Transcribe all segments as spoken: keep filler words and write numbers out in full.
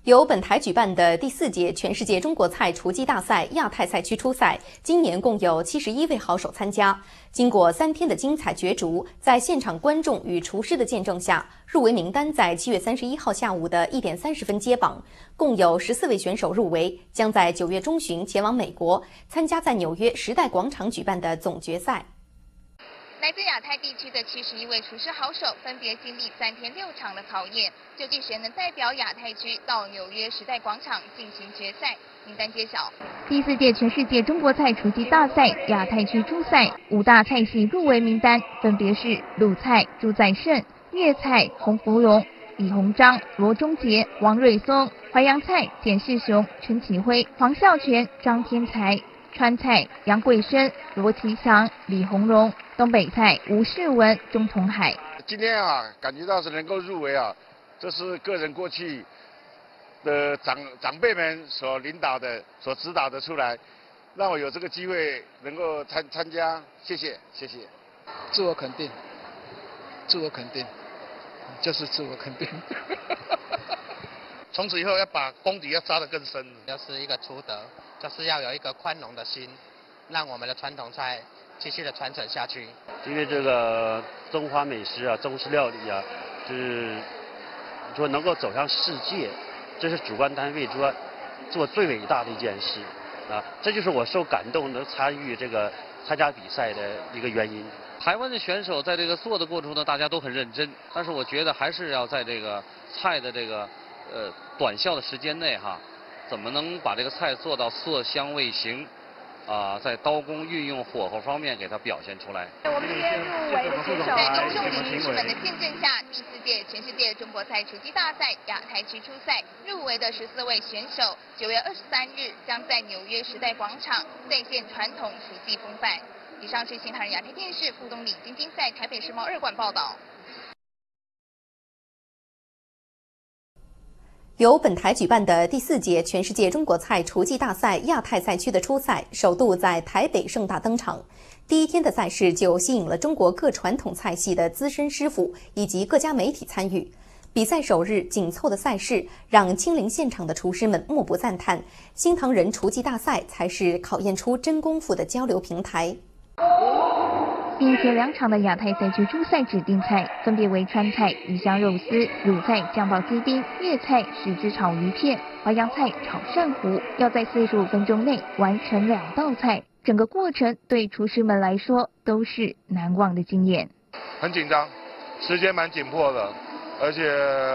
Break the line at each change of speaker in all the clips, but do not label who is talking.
由本台举办的第四届全世界中国菜厨技大赛亚太赛区初赛，今年共有七十一位好手参加。经过三天的精彩角逐，在现场观众与厨师的见证下，入围名单在七月三十一号下午的一点三十分揭榜。共有十四位选手入围，将在九月中旬前往美国参加在纽约时代广场举办的总决赛。
来自亚太地区的七十一位厨师好手，分别经历三天六场的考验，究竟谁能代表亚太区到纽约时代广场进行决赛？名单揭晓。
第四届全世界中国菜厨技大赛亚太区初赛五大菜系入围名单分别是鲁菜朱在胜、粤菜洪福荣、李鸿章、罗中杰、王瑞松；淮扬菜简世雄、陈启辉、黄孝全、张天才；川菜杨贵生、罗其祥、李鸿荣；东北菜吴世文、钟同海。
今天啊，感觉到是能够入围啊，这是个人过去的长长辈们所领导的、所指导的出来，让我有这个机会能够参参加，谢谢谢谢。
自我肯定，自我肯定，就是自我肯定。
从此以后要把功底要扎得更深。
要是一个厨德，就是要有一个宽容的心，让我们的传统菜继续的传承下去。
因为这个中华美食啊，中式料理啊，就是说能够走向世界，这是主办单位做做最伟大的一件事啊，这就是我受感动能参与这个参加比赛的一个原因。
台湾的选手在这个做的过程中呢，大家都很认真，但是我觉得还是要在这个菜的这个呃短效的时间内哈，怎么能把这个菜做到色香味形啊，在刀工运用火候方面给它表现出来。
我们今天入围的选手，在众众名厨师们的见证下，第四届全世界中国菜厨技大赛亚太区初赛入围的十四位选手，九月二十三日将在纽约时代广场再现传统厨技风范。以上是新唐人亚太电视副总理金金在台北世贸二馆报道。
由本台举办的第四届全世界中国菜厨技大赛亚太赛区的初赛，首度在台北盛大登场。第一天的赛事就吸引了中国各传统菜系的资深师傅以及各家媒体参与。比赛首日紧凑的赛事，让亲临现场的厨师们莫不赞叹：新唐人厨技大赛才是考验出真功夫的交流平台。
第一天两场的亚太赛区初赛指定菜分别为川菜鱼香肉丝、鲁菜酱爆鸡丁、粤菜豉汁炒鱼片、淮扬菜炒鳝糊，要在四十五分钟内完成两道菜。整个过程对厨师们来说都是难忘的经验。
很紧张，时间蛮紧迫的，而且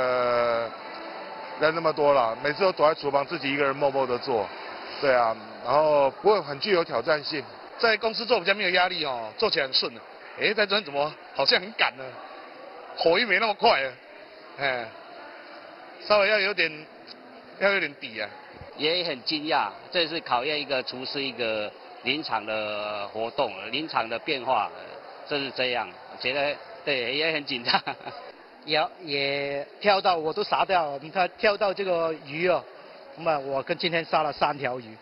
人那么多了，每次都躲在厨房自己一个人默默的做，对啊，然后不过很具有挑战性。
在公司做比较没有压力哦，做起来很顺的。哎，在这边怎么好像很赶呢？火又没那么快啊，哎，稍微要有点，要有点底啊。
也很惊讶，这是考验一个厨师一个临场的活动，临场的变化，就是这样。觉得对，也很紧张。
也也跳到我都傻掉了，你看跳到这个鱼哦，那么我跟今天杀了三条鱼。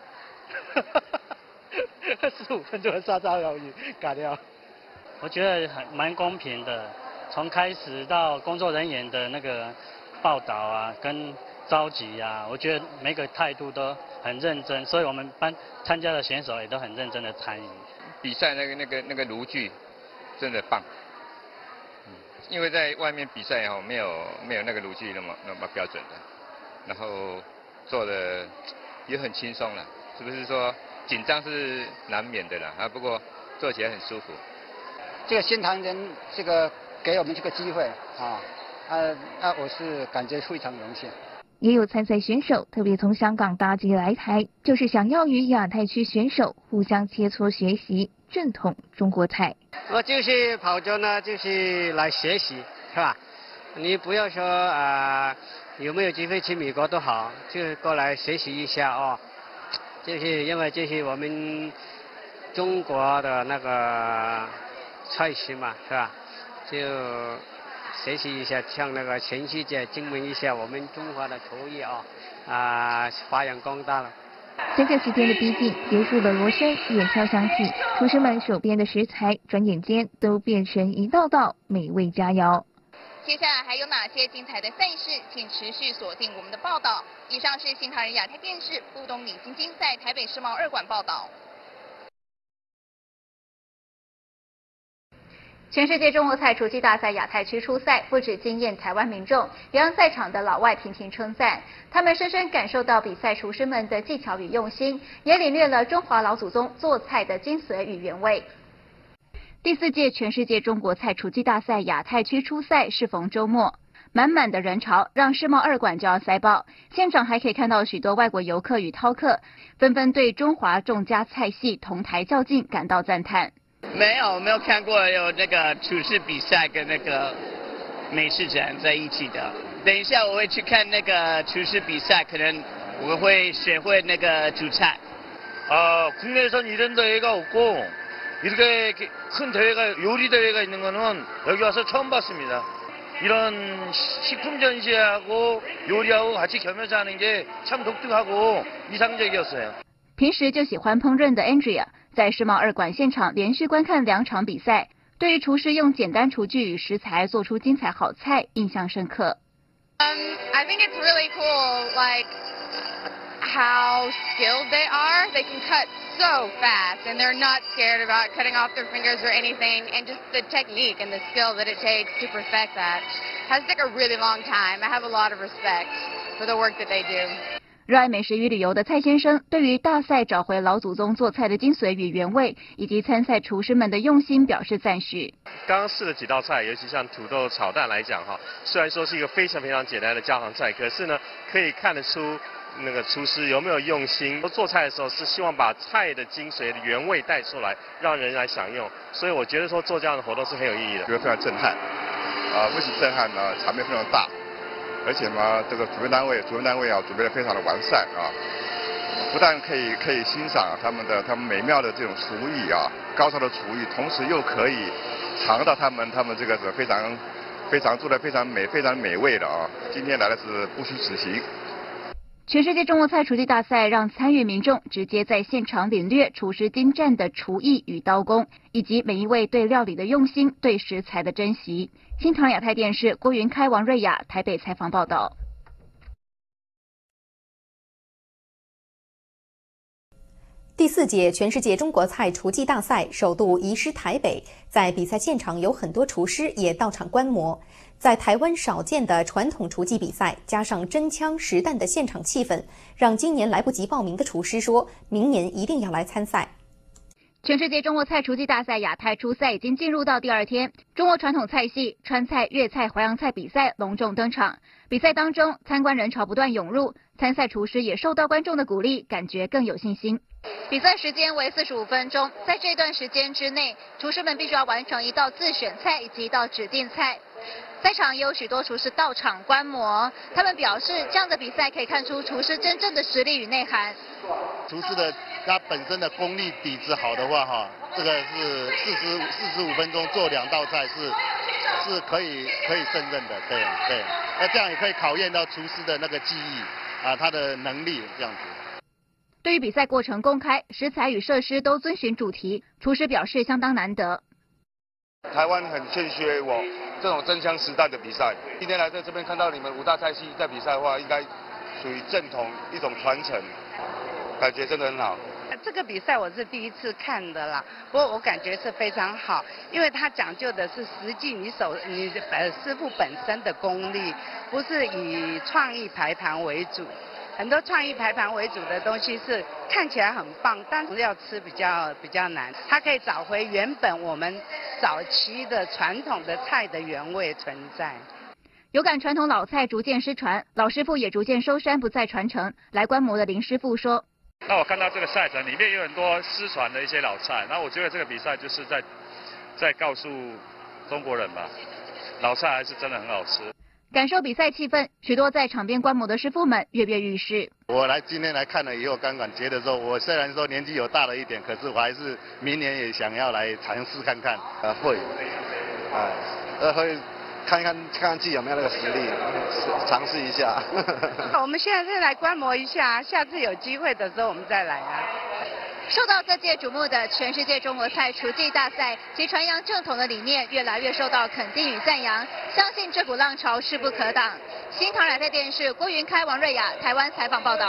十五分钟杀三条鱼，干掉。
我觉得很蛮公平的，从开始到工作人员的那个报道啊，跟召集啊，我觉得每个态度都很认真，所以我们班参加的选手也都很认真的参与。
比赛那个那个那个炉具真的棒，嗯，因为在外面比赛哈，没有没有那个炉具那么那么标准的，然后做的也很轻松了，是不是说？紧张是难免的啦，啊，不过做起来很舒服。
这个新唐人这个给我们这个机会啊，啊啊，我是感觉非常荣幸。
也有参赛选手特别从香港搭机来台，就是想要与亚太区选手互相切磋学习正统中国菜。
我就是跑着呢，就是来学习，是吧？你不要说啊、呃，有没有机会去美国都好，就过来学习一下哦。就是因为这是我们中国的那个菜系嘛，是吧？就学习一下，向那个全世界证明一下我们中华的厨艺啊，啊、呃，发扬光大了。
随着时间的逼近，结束了锣声，远敲响起，厨师们手边的食材转眼间都变成一道道美味佳肴。
接下来还有哪些精彩的赛事，请持续锁定我们的报道。以上是新唐人亚太电视不东李晶晶在台北世贸二馆报道。
全世界中国菜厨技大赛亚太区初赛不止惊艳台湾民众，也让赛场的老外频频称赞。他们深深感受到比赛厨师们的技巧与用心，也领略了中华老祖宗做菜的精髓与原味。第四届全世界中国菜厨技大赛亚太区初赛适逢周末，满满的人潮让世贸二馆就要塞爆，现场还可以看到许多外国游客与饕客，纷纷对中华众家菜系同台较劲感到赞叹。
没有，没有看过有那个厨师比赛跟那个美食展在一起的。等一下我会去看那个厨师比赛，可能我会学会那个煮菜。
아, 국내에선 이런 대회가 없고 이렇게 큰 대회가 요리 대회가 있는 거는 여기 와서 처음 봤습니다. 이런 식품 전시하고 요리하고 같이 겸해서 하는 게 참 독특하고 이상적이었어요.
平时就喜欢烹饪的 Andrea 在世贸二馆现场连续观看两场比赛，对于厨师用简单厨具与食材做出精彩好菜印象深刻。
Um, I think it's really cool, like how skilled they are. They can cut so fast, and they're not scared about cutting off their fingers or anything. And just the technique and the skill that it takes to perfect that has taken a really long time. I have a lot of respect for the work that they do.
热爱美食与旅游的蔡先生，对于大赛找回老祖宗做菜的精髓与原味，以及参赛厨师们的用心表示赞许。
刚刚试了几道菜，尤其像土豆炒蛋来讲哈，虽然说是一个非常非常简单的家常菜，可是呢，可以看得出那个厨师有没有用心。做菜的时候是希望把菜的精髓的原味带出来，让人来享用。所以我觉得说做这样的活动是很有意义的，
觉得非常震撼。啊，为什么震撼呢？场面非常大。 而且呢，这个主办单位、主办单位啊，准备的非常的完善啊，不但可以可以欣赏他们的他们美妙的这种厨艺啊，高超的厨艺，同时又可以尝到他们他们这个是非常非常做的非常美、非常美味的啊。今天来的是不虚此行。
全世界中国菜厨技大赛让参与民众直接在现场领略厨师精湛的厨艺与刀工，以及每一位对料理的用心、对食材的珍惜。新唐亚太电视郭云开、王瑞雅台北采访报道。
第四届全世界中国菜厨技大赛首度移师台北，在比赛现场有很多厨师也到场观摩。 在台湾少见的传统厨技比赛，加上真枪实弹的现场气氛，让今年来不及报名的厨师说，明年一定要来参赛。
全世界中国菜厨技大赛亚太初赛已经进入到第二天，中国传统菜系川菜、粤菜、淮扬菜比赛隆重登场。比赛当中，参观人潮不断涌入，参赛厨师也受到观众的鼓励，感觉更有信心。 比赛时间为四十五分钟，在这段时间之内，厨师们必须要完成一道自选菜以及一道指定菜。赛场也有许多厨师到场观摩，他们表示，这样的比赛可以看出厨师真正的实力与内涵。
厨师的他本身的功力底子好的话，哈，这个是四十四十五分钟做两道菜是是可以可以胜任的，对对。那这样也可以考验到厨师的那个技艺啊，他的能力这样子。
对于比赛过程公开，食材与设施都遵循主题，厨师表示相当难得。
台湾很欠缺我这种真枪实弹的比赛。今天来在这边看到你们五大菜系在比赛的话，应该属于正统一种传承，感觉真的很好。
这个比赛我是第一次看的啦，不过我感觉是非常好，因为它讲究的是实际你手你呃师傅本身的功力，不是以创意排盘为主。 很多创意排盘为主的东西是看起来很棒，但是要吃比较比较难。它可以找回原本我们早期的传统的菜的原味存在。
有感传统老菜逐渐失传，老师傅也逐渐收山不再传承。来观摩的林师傅说：“
那我看到这个赛程里面有很多失传的一些老菜，那我觉得这个比赛就是在在告诉中国人吧，老菜还是真的很好吃。”
感受比赛气氛，许多在场边观摩的师傅们跃跃欲试。
我来今天来看了以后，刚刚觉得说，我虽然说年纪有大了一点，可是我还是明年也想要来尝试看看。
呃，会，啊，呃，会看一看看看自己有没有那个实力，尝试一下。
我们现在再来观摩一下，下次有机会的时候我们再来啊。
受到各界瞩目的全世界中国菜厨技大赛及传扬正统的理念，越来越受到肯定与赞扬。相信这股浪潮势不可挡。新唐亚太电视郭云开、王瑞雅台湾采访报道。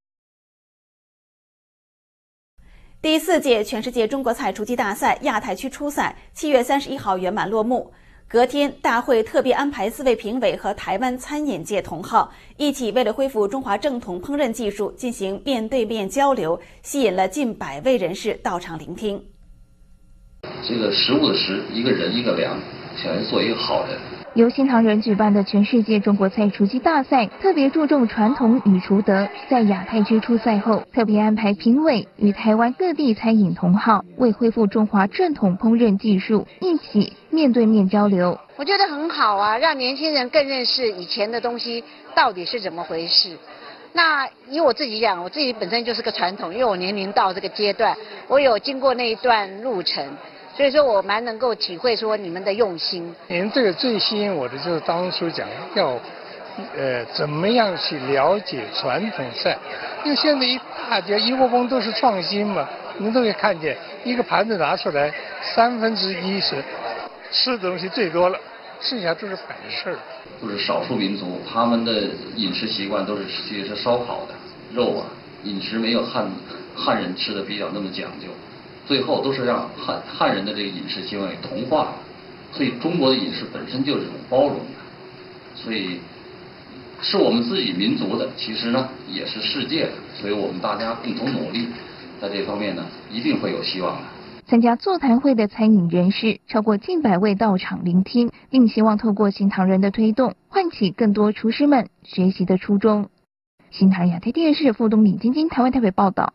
第四届全世界中国菜厨技大赛亚太区初赛七月三十一号圆满落幕。隔天，大会特别安排四位评委和台湾餐饮界同好一起，为了恢复中华正统烹饪技术进行面对面交流，吸引了近百位人士到场聆听。
这个食物的食，一个人一个粮，想要做一个好人。
由新唐人举办的全世界中国菜厨技大赛，特别注重传统与厨德。在亚太区初赛后，特别安排评委与台湾各地餐饮同好，为恢复中华正统烹饪技术，一起面对面交流。
我觉得很好啊，让年轻人更认识以前的东西到底是怎么回事。那以我自己讲，我自己本身就是个传统，因为我年龄到这个阶段，我有经过那一段路程。所以说我蛮能够体会说你们的用心。
您这个最吸引我的就是当初讲要，呃，怎么样去了解传统菜，因为现在一大家一窝蜂都是创新嘛，你们都可以看见一个盘子拿出来，三分之一是吃的东西最多了，剩下都是摆事儿。
都是少数民族，他们的饮食习惯都是其实是烧烤的肉啊，饮食没有汉汉人吃的比较那么讲究。最后都是让汉汉人的这个饮食习惯给同化了，所以中国的饮食本身就是一种包容的，所以是我们自己民族的，其实呢也是世界的，所以我们大家共同努力，在这方面呢一定会有希望的。
参加座谈会的餐饮人士超过近百位到场聆听，并希望透过新唐人的推动，唤起更多厨师们学习的初衷。新唐亚太电视副总李晶晶台湾台北报道。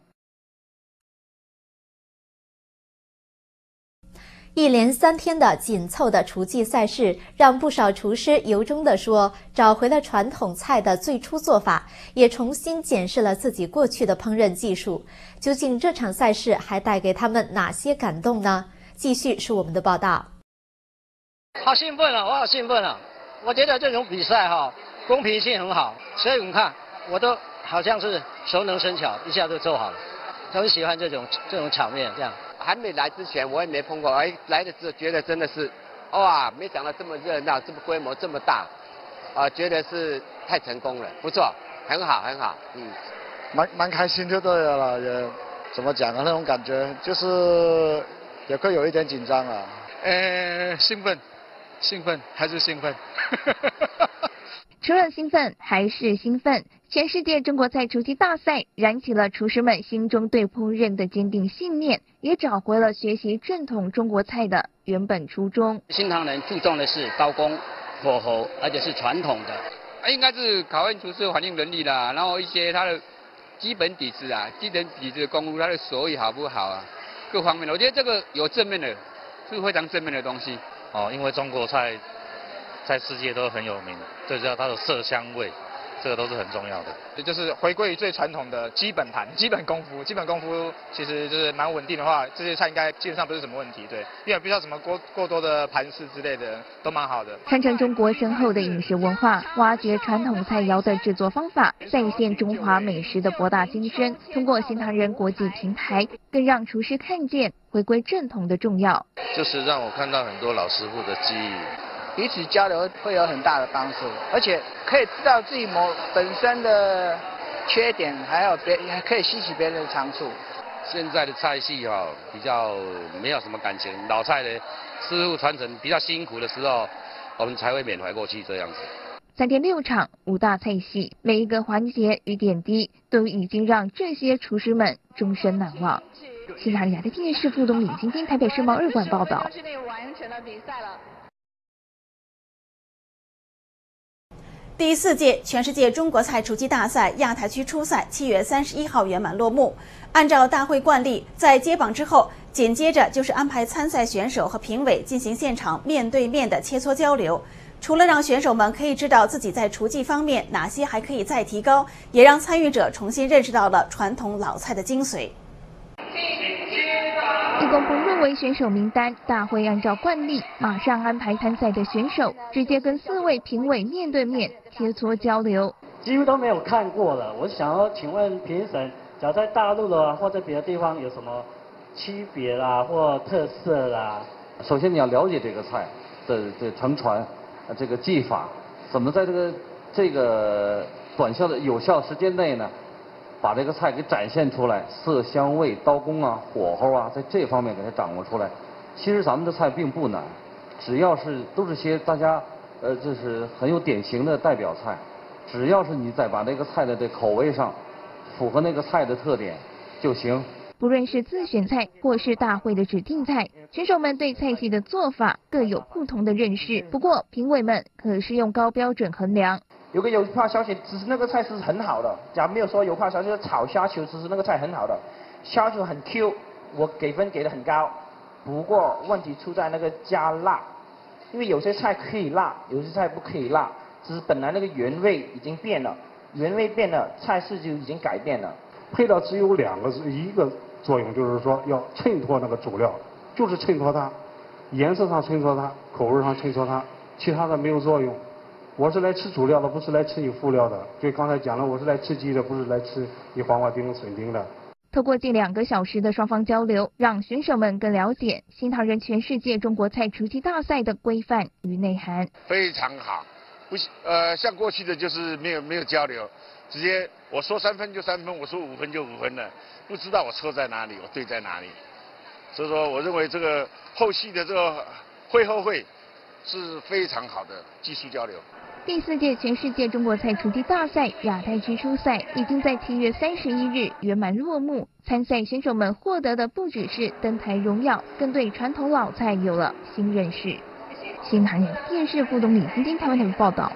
一连三天的紧凑的厨技赛事，让不少厨师由衷地说，找回了传统菜的最初做法，也重新检视了自己过去的烹饪技术。究竟这场赛事还带给他们哪些感动呢？继续是我们的报道。
好兴奋啊！我好兴奋啊！我觉得这种比赛哈、哦，公平性很好，所以你看，我都好像是熟能生巧，一下就做好了。很喜欢这种这种场面，这样。
还没来之前我也没碰过，哎，来的时候觉得真的是，哇，没想到这么热闹，这么规模这么大，啊、呃，觉得是太成功了，不错，很好很好，嗯，
蛮蛮开心就对了，也怎么讲呢？那种感觉就是也会有一点紧张啊。
呃，兴奋，兴奋还是兴奋。
除了兴奋还是兴奋，全世界中国菜厨技大赛燃起了厨师们心中对烹饪的坚定信念，也找回了学习正统中国菜的原本初衷。
新唐人注重的是刀工、火候，而且是传统的。
应该是考验厨师环境能力啦，然后一些他的基本底子啊，基本底子的功夫，他的手艺好不好啊，各方面的，我觉得这个有正面的，是非常正面的东西。
哦，因为中国菜在世界都很有名，最主要它的色香味，这个都是很重要的。
也就是回归于最传统的基本盘、基本功夫，基本功夫其实就是蛮稳定的话，这些菜应该基本上不是什么问题，对，因为不需要什么过过多的盘式之类的，都蛮好的。
传承中国深厚的饮食文化，挖掘传统菜肴的制作方法，再现中华美食的博大精深。通过新唐人国际平台，更让厨师看见回归正统的重要。
就是让我看到很多老师傅的记忆。
彼此交流会有很大的帮助，而且可以知道自己某本身的缺点，还有别还可以吸取别人的长处。
现在的菜系哈、哦、比较没有什么感情，老菜的师傅传承比较辛苦的时候，我们才会缅怀过去这样子。
三天六场五大菜系，每一个环节与点滴都已经让这些厨师们终身难忘。新唐亚太电视副总李晶晶台北世贸二馆报道。
第四届全世界中国菜厨技大赛亚太区初赛七月三十一号圆满落幕。按照大会惯例，在揭榜之后，紧接着就是安排参赛选手和评委进行现场面对面的切磋交流。除了让选手们可以知道自己在厨技方面哪些还可以再提高，也让参与者重新认识到了传统老菜的精髓。
一公布入围选手名单，大会按照惯例马上安排参赛的选手直接跟四位评委面对面切磋交流。
几乎都没有看过了，我想要请问评审，
假如在大陆的或者别的地方有什么区别啦或特色啦？
首先你要了解这个菜的这承传，这个技法，怎么在这个这个短效的有效时间内呢，把这个菜给展现出来，色香味、刀工啊、火候啊，在这方面给它掌握出来。其实咱们的菜并不难，只要是都是些大家呃就是很有典型的代表菜，只要是你再把这个菜的这口味上符合那个菜的特点就行。
不论是自选菜或是大会的指定菜，选手们对菜系的做法各有不同的认识。不过评委们可是用高标准衡量。
有个油泡小姐，其实那个菜是很好的。假如没有说油泡小姐炒虾球，其实那个菜很好的，虾球很 Q， 我给分给的很高。不过问题出在那个加辣，因为有些菜可以辣，有些菜不可以辣，只是本来那个原味已经变了，原味变了，菜式就已经改变了。
配料只有两个，一个作用就是说要衬托那个主料，就是衬托它，颜色上衬托它，口味上衬托它，其他的没有作用。我是来吃主料的，不是来吃你副料的。就刚才讲了，我是来吃鸡的，不是来吃你黄瓜丁、笋丁的。
透过近两个小时的双方交流，让选手们更了解新唐人全世界中国菜厨技大赛的规范与内涵。
非常好，不呃像过去的就是没有没有交流，直接我说三分就三分，我说五分就五分了，不知道我错在哪里，我对在哪里。所以说，我认为这个后续的这个会后会是非常好的技术交流。
第四届全世界中国菜厨技大赛亚太区初赛已经在七月三十一日圆满落幕。参赛选手们获得的不只是登台荣耀，更对传统老菜有了新认识。新唐人电视副总李晶晶台湾台报道。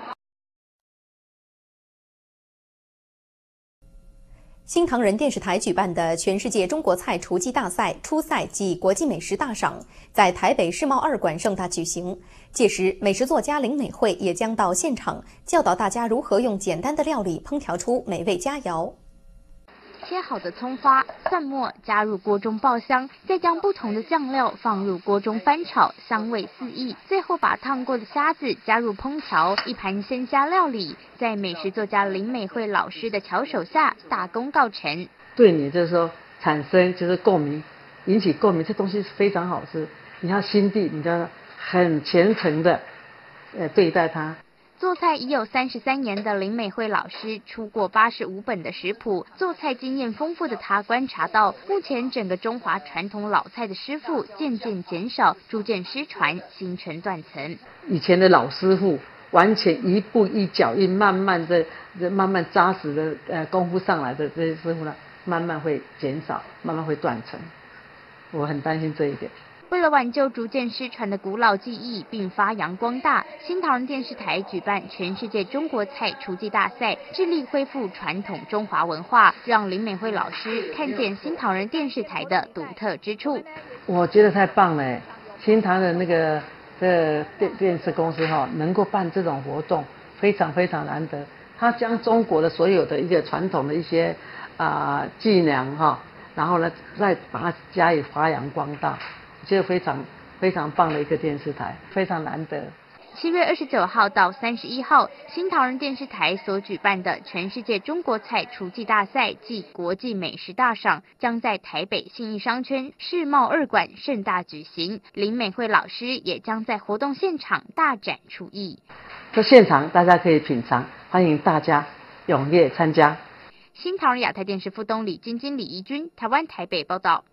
新唐人电视台举办的全世界中国菜厨技大赛初赛暨国际美食大赏在台北世贸二馆盛大举行。届时，美食作家林美惠也将到现场教导大家如何用简单的料理烹调出美味佳肴。
切好的葱花、蒜末加入锅中爆香，再将不同的酱料放入锅中翻炒，香味四溢。最后把烫过的虾子加入烹调，一盘鲜虾料理，在美食作家林美惠老师的巧手下大功告成。
对你就是说产生就是共鸣，引起共鸣，这东西是非常好吃。你要心地，你要很虔诚的呃对待它。
做菜已有三十三年的林美惠老师，出过八十五本的食谱，做菜经验丰富的她观察到，目前整个中华传统老菜的师傅渐渐减少，逐渐失传，形成断层。
以前的老师傅完全一步一脚印，慢慢的、慢慢扎实的呃功夫上来的这些师傅呢，慢慢会减少，慢慢会断层。我很担心这一点。
为了挽救逐渐失传的古老技艺并发扬光大，新唐人电视台举办全世界中国菜厨技大赛，致力恢复传统中华文化，让林美惠老师看见新唐人电视台的独特之处。
我觉得太棒了，新唐人那个这电电视公司哈、哦，能够办这种活动，非常非常难得。他将中国的所有的一个传统的一些啊、呃、伎俩哈、哦，然后呢再把它加以发扬光大。觉得非常非常棒的一个电视台，非常难得。
七月二十九号到三十一号，新唐人电视台所举办的全世界中国菜厨技大赛暨国际美食大赏，将在台北信义商圈世贸二馆盛大举行。林美惠老师也将在活动现场大展厨艺。
这现场大家可以品尝，欢迎大家踊跃参加。
新唐人亚太电视副东李晶晶、李怡君，台湾台北报道。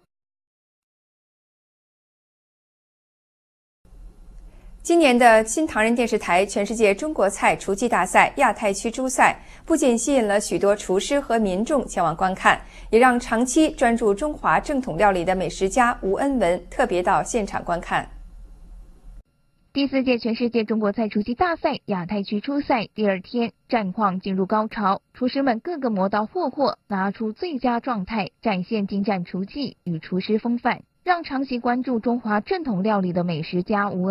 今年的新唐人电视台全世界中国菜厨技大赛亚太区初赛，不仅吸引了许多厨师和民众前往观看，也让长期专注中华正统料理的美食家吴恩文特别到现场观看。
第四届全世界中国菜厨技大赛亚太区初赛第二天，战况进入高潮，厨师们个个磨刀霍霍，拿出最佳状态，展现精湛厨技与厨师风范，让长期关注中华正统料理的美食家吴恩文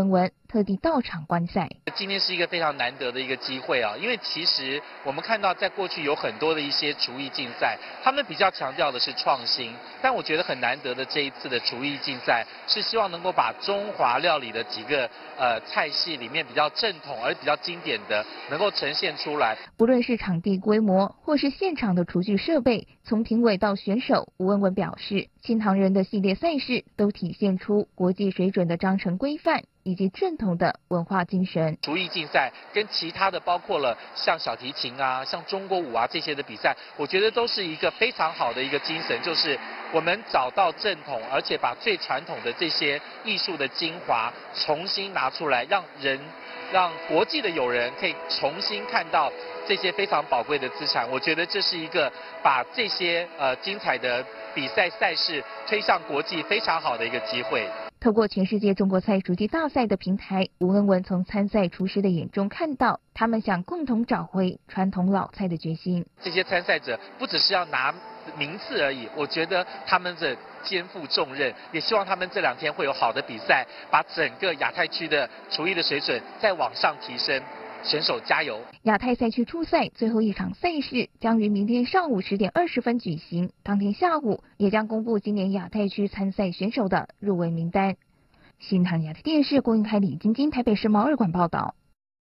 特地到场观赛。
今天是一个非常难得的一个机会啊，因为其实我们看到在过去有很多的一些厨艺竞赛，他们比较强调的是创新，但我觉得很难得的这一次的厨艺竞赛是希望能够把中华料理的几个呃菜系里面比较正统而比较经典的能够呈现出来。
不论是场地规模或是现场的厨具设备，从评委到选手，吴文文表示，新唐人的系列赛事都体现出国际水准的章程规范以及正统的文化精神。
厨艺竞赛跟其他的包括了像小提琴啊、像中国舞啊这些的比赛，我觉得都是一个非常好的一个精神，就是我们找到正统，而且把最传统的这些艺术的精华重新拿出来，让人让国际的友人可以重新看到这些非常宝贵的资产。我觉得这是一个把这些呃精彩的比赛赛事推向国际非常好的一个机会。
透过全世界中国菜厨技大赛的平台，吴文文从参赛厨师的眼中看到他们想共同找回传统老菜的决心。
这些参赛者不只是要拿名次而已，我觉得他们的肩负重任，也希望他们这两天会有好的比赛，把整个亚太区的厨艺的水准再往上提升。选手加油！
亚太赛区初赛最后一场赛事将于明天上午十点二十分举行，当天下午也将公布今年亚太区参赛选手的入围名单。新唐亚太电视郭云凯、李晶晶台北市毛二馆报道。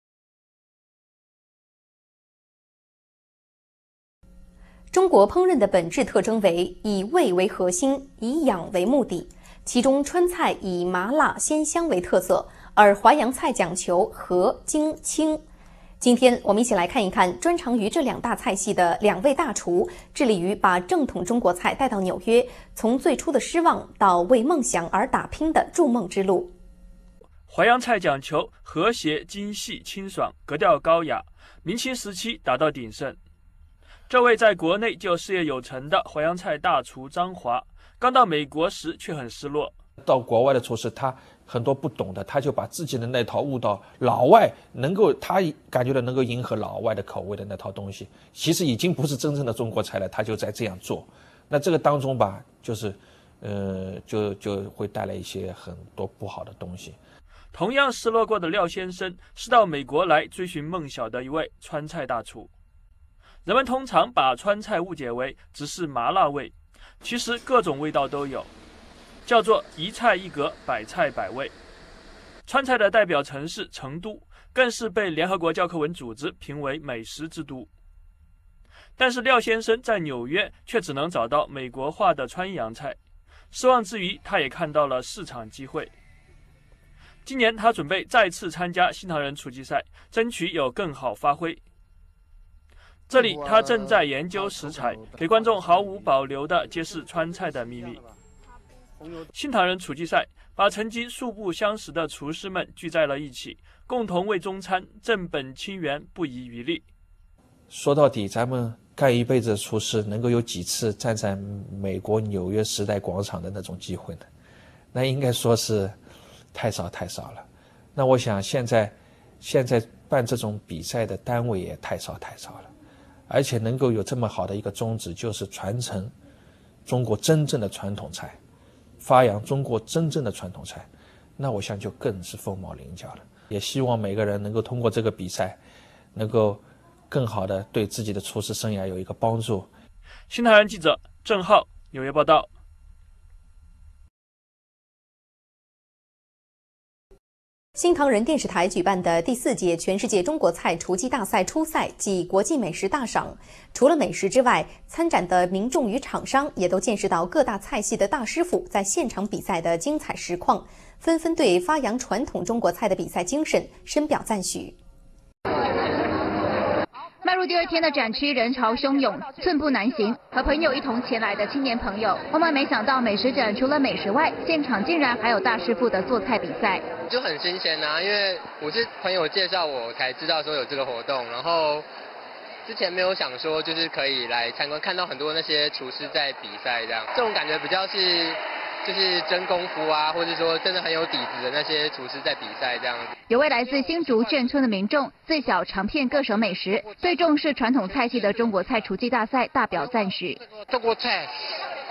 中国烹饪的本质特征为以味为核心，以养为目的，其中川菜以麻辣鲜香为特色，而淮扬菜讲求和、精、清。今天我们一起来看一看专长于这两大菜系的两位大厨，致力于把正统中国菜带到纽约，从最初的失望到为梦想而打拼的筑梦之路。
淮扬菜讲求和谐、精细、清爽，格调高雅，明清时期达到鼎盛。这位在国内就事业有成的淮扬菜大厨张华，刚到美国时却很失落。
到国外的厨师，他很多不懂的，他就把自己的那套悟到老外能够，他感觉到能够迎合老外的口味的那套东西，其实已经不是真正的中国菜了，他就在这样做。那这个当中吧，就是，呃，就就会带来一些很多不好的东西。
同样失落过的廖先生，是到美国来追寻梦想的一位川菜大厨。人们通常把川菜误解为只是麻辣味，其实各种味道都有。叫做一菜一格，百菜百味。川菜的代表城市成都，更是被联合国教科文组织评为美食之都。但是廖先生在纽约却只能找到美国化的川扬菜，失望之余，他也看到了市场机会。今年他准备再次参加新唐人厨技赛，争取有更好发挥。这里他正在研究食材，给观众毫无保留地揭示川菜的秘密。新唐人厨技赛把曾经素不相识的厨师们聚在了一起，共同为中餐正本清源，不遗余力。
说到底，咱们干一辈子的厨师，能够有几次站在美国纽约时代广场的那种机会呢？那应该说是太少太少了。那我想现在现在办这种比赛的单位也太少太少了，而且能够有这么好的一个宗旨，就是传承中国真正的传统菜，发扬中国真正的传统菜，那我想就更是凤毛麟角了。也希望每个人能够通过这个比赛，能够更好的对自己的厨师生涯有一个帮助。
新唐人记者郑浩纽约报道。
新唐人电视台举办的第四届全世界中国菜厨技大赛初赛暨国际美食大赏，除了美食之外，参展的民众与厂商也都见识到各大菜系的大师傅在现场比赛的精彩实况，纷纷对发扬传统中国菜的比赛精神深表赞许。
迈入第二天的展区，人潮汹涌，寸步难行。和朋友一同前来的青年朋友，万万没想到美食展除了美食外，现场竟然还有大师傅的做菜比赛，
就很新鲜啊！因为我是朋友介绍我才知道说有这个活动，然后之前没有想说就是可以来参观，看到很多那些厨师在比赛这样，这种感觉比较是。就是真功夫啊，或者说真的很有底子的那些厨师在比赛这样子。
有位来自新竹眷村的民众，自小尝遍各省美食，最重视传统菜系的中国菜厨技大赛，大表赞许。
中国菜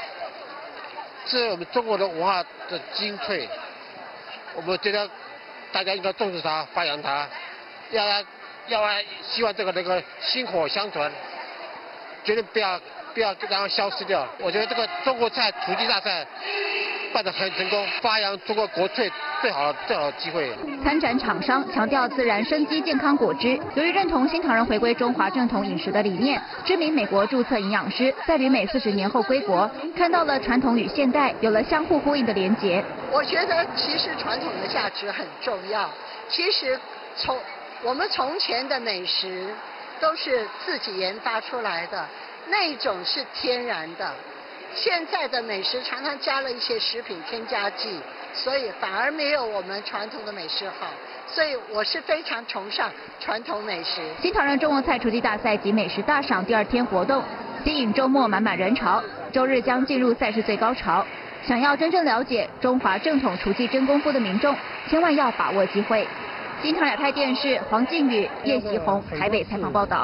是我们中国的文化的精粹，我们觉得
大家应该重视它，发扬它，要要希望这个能够薪火相传，绝对不要不要让它消失掉。我觉得这个中国菜厨技大赛办得很成功，发扬中国国粹最好的最好的机会。
参展厂商强调自然生机健康果汁，由于认同新唐人回归中华正统饮食的理念，知名美国注册营养师在旅美四十年后归国，看到了传统与现代有了相互呼应的连结。
我觉得其实传统的价值很重要。其实从我们从前的美食都是自己研发出来的，那种是天然的。现在的美食常常加了一些食品添加剂，所以反而没有我们传统的美食好。所以我是非常崇尚传统美食。
新唐人中国菜厨技大赛及美食大赏第二天活动，吸引周末满满人潮，周日将进入赛事最高潮。想要真正了解中华正统厨技真功夫的民众，千万要把握机会。新唐亚太电视黄靖宇、叶喜红台北采访报道。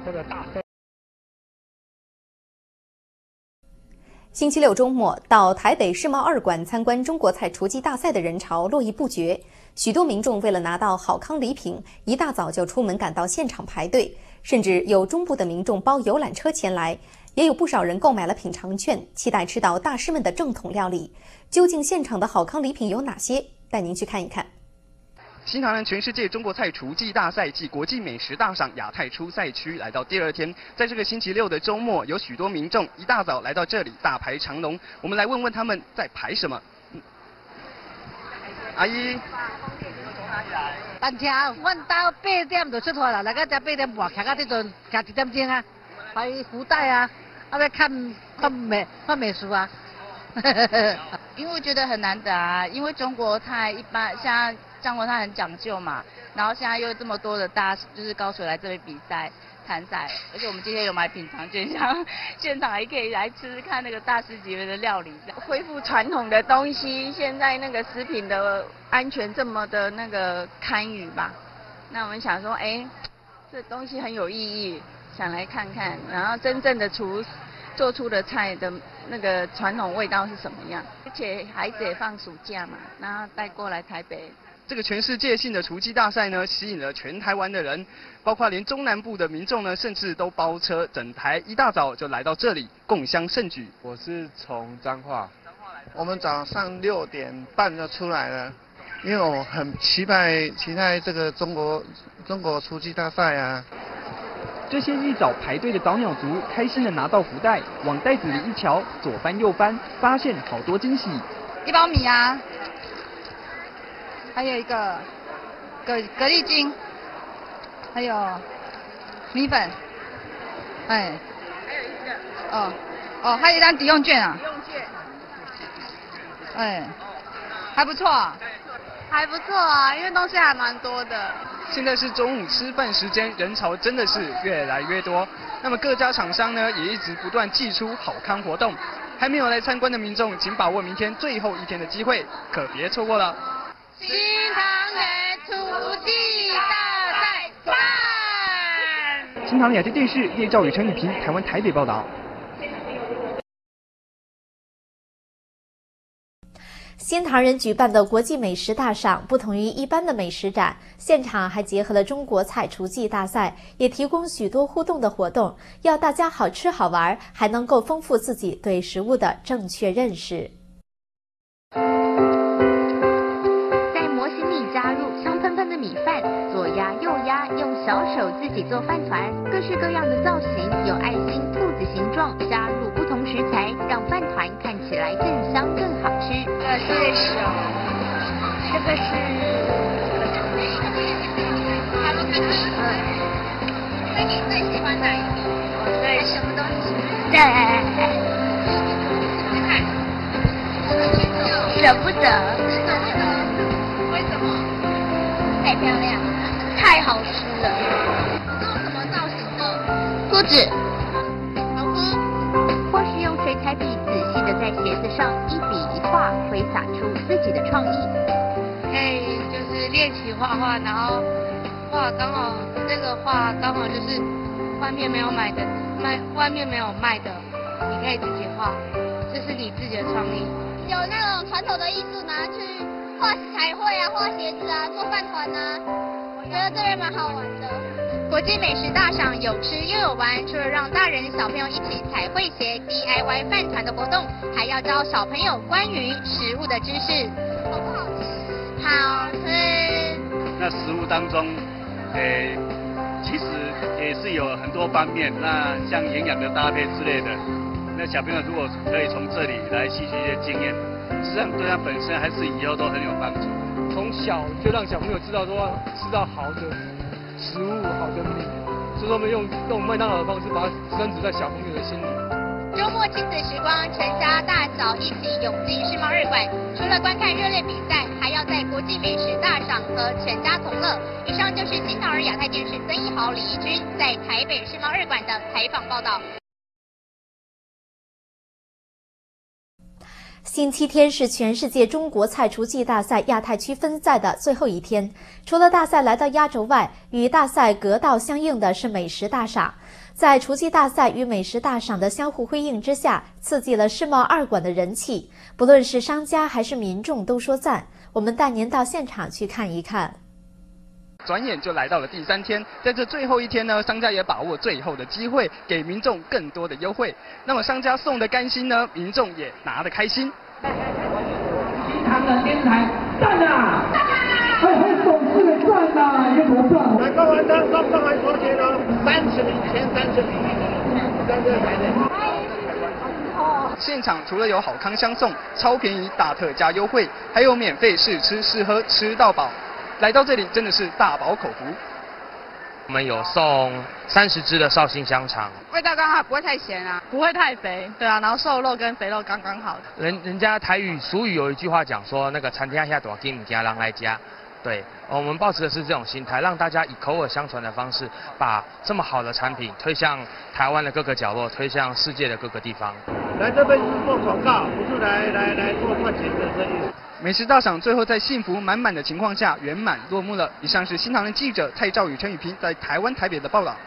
星期六周末，到台北世贸二馆参观中国菜厨技大赛的人潮络绎不绝，许多民众为了拿到好康礼品，一大早就出门赶到现场排队，甚至有中部的民众包游览车前来，也有不少人购买了品尝券，期待吃到大师们的正统料理。究竟现场的好康礼品有哪些？带您去看一看。
新唐人全世界中国菜厨技大赛暨国际美食大赏亚太初赛区来到第二天，在这个星期六的周末，有许多民众一大早来到这里大排长龙。我们来问问他们在排什么。嗯、阿姨，
但听阮到八点就出发啦，来到这八点半，徛到这阵，徛一点钟啊，排福袋啊，啊要看看美看美术啊。
因为我觉得很难得啊，因为中国菜一般现在中国菜很讲究嘛，然后现在又这么多的大就是高手来这里比赛参赛，而且我们今天有买品尝券，像现场还可以来吃吃看那个大师级别的料理，
恢复传统的东西。现在那个食品的安全这么的那个堪虞吧，那我们想说，哎，这东西很有意义，想来看看，然后真正的厨做出的菜的那个传统味道是什么样？而且孩子也放暑假嘛，然后带过来台北。
这个全世界性的厨技大赛呢，吸引了全台湾的人，包括连中南部的民众呢，甚至都包车，整台一大早就来到这里共襄盛举。
我是从彰化，我们早上六点半就出来了，因为我很期待期待这个中国中国厨技大赛啊。
这些一早排队的早鸟族开心的拿到福袋，往袋子里一瞧，左翻右翻，发现好多惊喜。
一包米啊，还有一个蛤蛤蜊精，还有米粉，哎，还有一个哦哦，还有一张抵用券啊，抵用券，哎，还不错，
还不错啊，因为东西还蛮多的。
现在是中午吃饭时间，人潮真的是越来越多。那么各家厂商呢，也一直不断祭出好康活动。还没有来参观的民众，请把握明天最后一天的机会，可别错过了。
新唐人厨技大赛赞！
新唐亚洲电视叶兆宇、陈雨萍，台湾台北报道。
新唐人举办的国际美食大赏不同于一般的美食展，现场还结合了中国菜厨技大赛，也提供许多互动的活动，要大家好吃好玩，还能够丰富自己对食物的正确认识。
在模型里加入香喷喷的米饭，左压右压，用小手自己做饭团，各式各样的造型，有爱心、兔子形状，加入不同食材，让饭团看起来更香更好吃。
呃，对手，这个是，嗯，那你最喜欢哪一个？我对什么都喜欢。对，看，舍不得，舍不得，为什么？太漂亮，太好吃了。做什么造型的？兔子。好喝。
或是用水彩笔仔细的在鞋子上一笔一画，挥洒出自己的创意。
可以就是练习画画，然后画刚好这个画刚好就是外面没有买的卖，外面没有卖的，你可以自己画，这是你自己的创意。
有那种传统的艺术拿去
画彩绘啊，画鞋子啊，做饭团啊，我觉得这边蛮好玩的。
国际美食大赏有吃又有玩，除了让大人小朋友一起彩绘鞋 D I Y 饭团的活动，还要教小朋友关于食物的知识。
好不好吃？
好吃。
那食物当中，诶、其实也是有很多方面，那像营养的搭配之类的，那小朋友如果可以从这里来吸取一些经验，实际上对他本身还是以后都很有帮助。
从小就让小朋友知道说吃到好的食物、好的米，所以说我们用用麦当劳的方式把它深植在小朋友的心里。
周末亲子时光，全家大小一起涌进世贸二馆，除了观看热烈比赛，还要在国际美食大赏和全家同乐。以上就是新唐人亚太电视曾一豪、李怡君在台北世贸二馆的采访报道。
星期天是全世界中国菜厨技大赛亚太区分赛的最后一天。除了大赛来到压轴外，与大赛隔道相应的是美食大赏。在厨技大赛与美食大赏的相互辉映之下，刺激了世贸二馆的人气。不论是商家还是民众都说赞。我们带您到现场去看一看。
转眼就来到了第三天，在这最后一天呢，商家也把握最后的机会，给民众更多的优惠。那么商家送的甘心呢，民众也拿得开心。
新唐人电视台赞啊！哎，很懂事的赞啊，一头赞。
来，各位观众，上来多少钱呢？三十名，前三十名，在这台的。
现场除了有好康相送、超便宜大特价优惠，还有免费试吃试喝吃到饱。来到这里真的是大饱口福。
我们有送三十只的绍兴香肠，
味道刚好，不会太咸啊，不会太肥，对啊，然后瘦肉跟肥肉刚刚好的。
人人家台语俗语有一句话讲说，那个餐厅下多给你家让来家。对，我们抱持的是这种心态，让大家以口耳相传的方式，把这么好的产品推向台湾的各个角落，推向世界的各个地方。
来这边是做广告，不是来来来做赚钱的生意。
美食大赏最后在幸福满满的情况下圆满落幕了。以上是新唐人记者蔡兆宇、陈宇平在台湾台北的报道。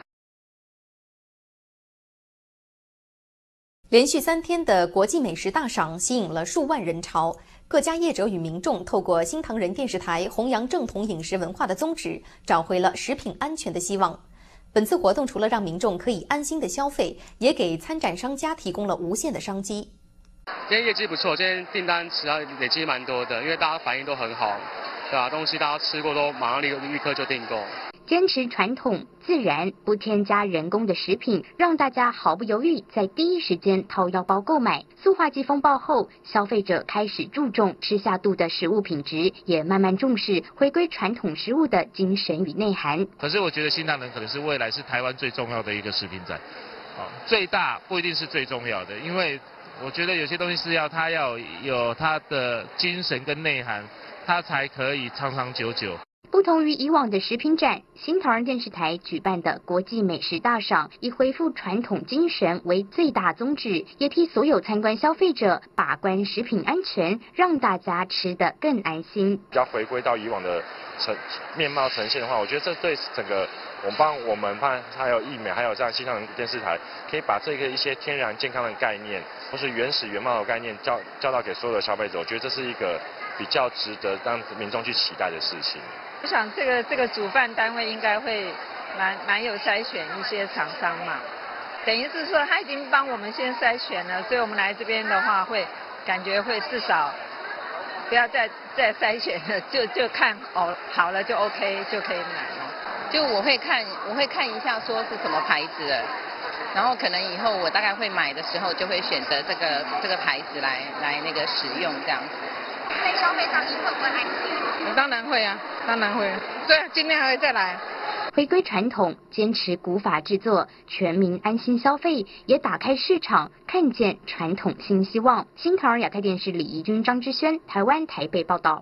连续三天的国际美食大赏吸引了数万人潮，各家业者与民众透过新唐人电视台弘扬正统饮食文化的宗旨，找回了食品安全的希望。本次活动除了让民众可以安心的消费，也给参展商家提供了无限的商机。
今天业绩不错，今天订单实际上累积蛮多的，因为大家反应都很好，对吧、啊？东西大家吃过都马上立立刻就订购。
坚持传统、自然、不添加人工的食品，让大家毫不犹豫在第一时间掏腰包购买。塑化剂风暴后，消费者开始注重吃下肚的食物品质，也慢慢重视回归传统食物的精神与内涵。
可是我觉得新唐人可能是未来是台湾最重要的一个食品展，啊，最大不一定是最重要的，因为我觉得有些东西是要它要有它的精神跟内涵，它才可以长长久久。
不同于以往的食品展，新唐人电视台举办的国际美食大赏以恢复传统精神为最大宗旨，也替所有参观消费者把关食品安全，让大家吃得更安心。
要回归到以往的呈面貌呈现的话，我觉得这对整个我们帮我们帮还有艺美，还有像新唐人电视台，可以把这个一些天然健康的概念，或是原始原貌的概念教教导给所有的消费者。我觉得这是一个比较值得让民众去期待的事情。
我想这个这个主办单位应该会蛮蛮有筛选一些厂商嘛，等于是说他已经帮我们先筛选了，所以我们来这边的话会感觉会至少不要再再筛选了，就就看好好了就 OK 就可以买了。
就我会看我会看一下说是什么牌子的，然后可能以后我大概会买的时候就会选择这个这个牌子来来那个使用这样子。
在消费上你会不会安心？
当然会啊，当然会。对啊，今天还会再来。
回归传统，坚持古法制作，全民安心消费，也打开市场，看见传统新希望。新唐人亚太电视李怡君、张之轩，台湾台北报道。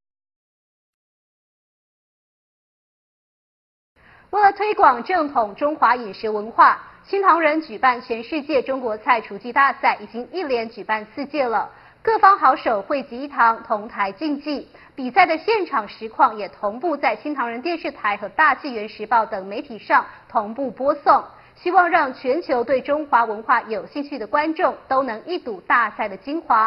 为了推广正统中华饮食文化，新唐人举办全世界中国菜厨技大赛已经一连举办四届了。各方好手汇集一堂，同台竞技。比赛的现场实况也同步在新唐人电视台和大纪元时报等媒体上同步播送，希望让全球对中华文化有兴趣的观众都能一睹大赛的精华。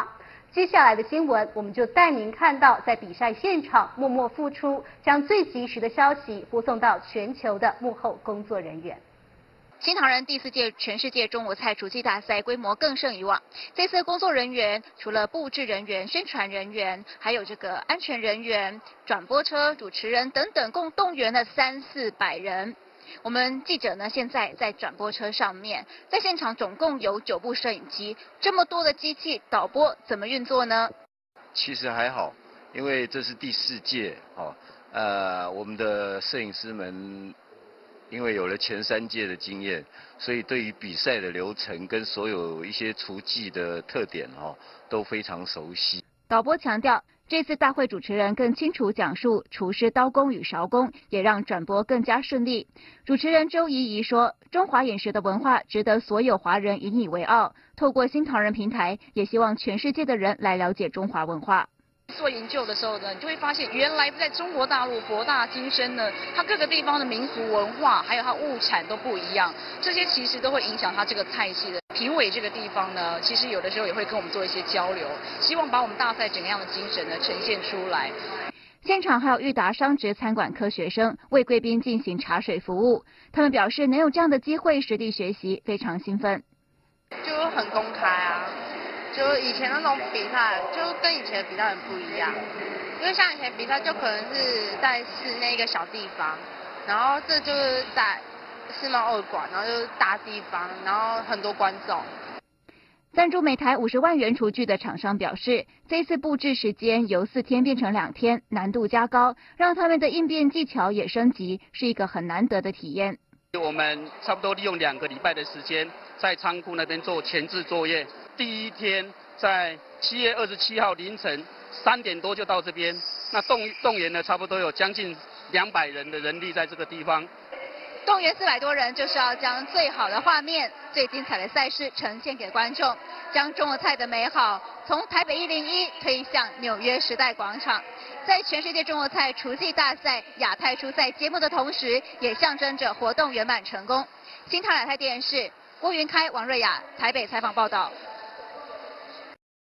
接下来的新闻，我们就带您看到在比赛现场默默付出，将最及时的消息播送到全球的幕后工作人员。
新唐人第四届全世界中国菜厨技大赛规模更胜以往，这次工作人员除了布置人员、宣传人员，还有这个安全人员、转播车、主持人等等，共动员了三四百人。我们记者呢，现在在转播车上面，在现场总共有九部摄影机，这么多的机器，导播怎么运作呢？
其实还好，因为这是第四届哦，呃，我们的摄影师们因为有了前三届的经验，所以对于比赛的流程跟所有一些厨技的特点哦，都非常熟悉。
导播强调，这次大会主持人更清楚讲述厨师刀工与勺工，也让转播更加顺利。主持人周怡怡说，中华饮食的文化值得所有华人引以为傲。透过新唐人平台，也希望全世界的人来了解中华文化。
做研究的时候呢，你就会发现，原来在中国大陆博大精深呢，它各个地方的民俗文化，还有它物产都不一样，这些其实都会影响它这个菜系的。评委这个地方呢，其实有的时候也会跟我们做一些交流，希望把我们大赛整个样的精神呢呈现出来。
现场还有裕达商职餐馆科学生为贵宾进行茶水服务，他们表示能有这样的机会实地学习，非常兴奋。
就很公开啊。就以前那种比赛，就跟以前的比赛很不一样，因为像以前比赛就可能是在室内一个小地方，然后这就是在世贸二馆，然后就是大地方，然后很多观众。
赞助每台五十万元厨具的厂商表示，这次布置时间由四天变成两天，难度加高，让他们的应变技巧也升级，是一个很难得的体验。
我们差不多利用两个礼拜的时间，在仓库那边做前置作业。第一天在七月二十七号凌晨三点多就到这边，那动动员了差不多有将近两百人的人力在这个地方。
动员四百多人，就是要将最好的画面、最精彩的赛事呈现给观众，将中国菜的美好从台北一零一推向纽约时代广场。在全世界中国菜厨技大赛亚太初赛揭幕的同时，也象征着活动圆满成功。新唐亚太电视郭云开、王瑞雅台北采访报道。